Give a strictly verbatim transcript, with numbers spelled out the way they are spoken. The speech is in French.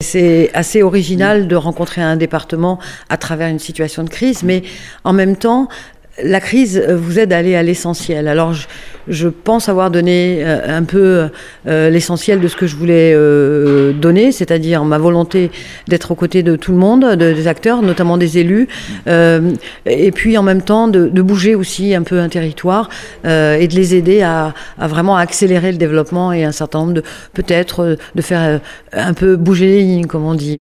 c'est assez original de rencontrer un département à travers une situation de crise, mais en même temps, la crise vous aide à aller à l'essentiel. Alors, je, je pense avoir donné un peu euh, l'essentiel de ce que je voulais euh, donner, c'est-à-dire ma volonté d'être aux côtés de tout le monde, de, des acteurs, notamment des élus, euh, et puis en même temps de, de bouger aussi un peu un territoire euh, et de les aider à, à vraiment accélérer le développement et un certain nombre de, peut-être, de faire un peu bouger les lignes, comme on dit.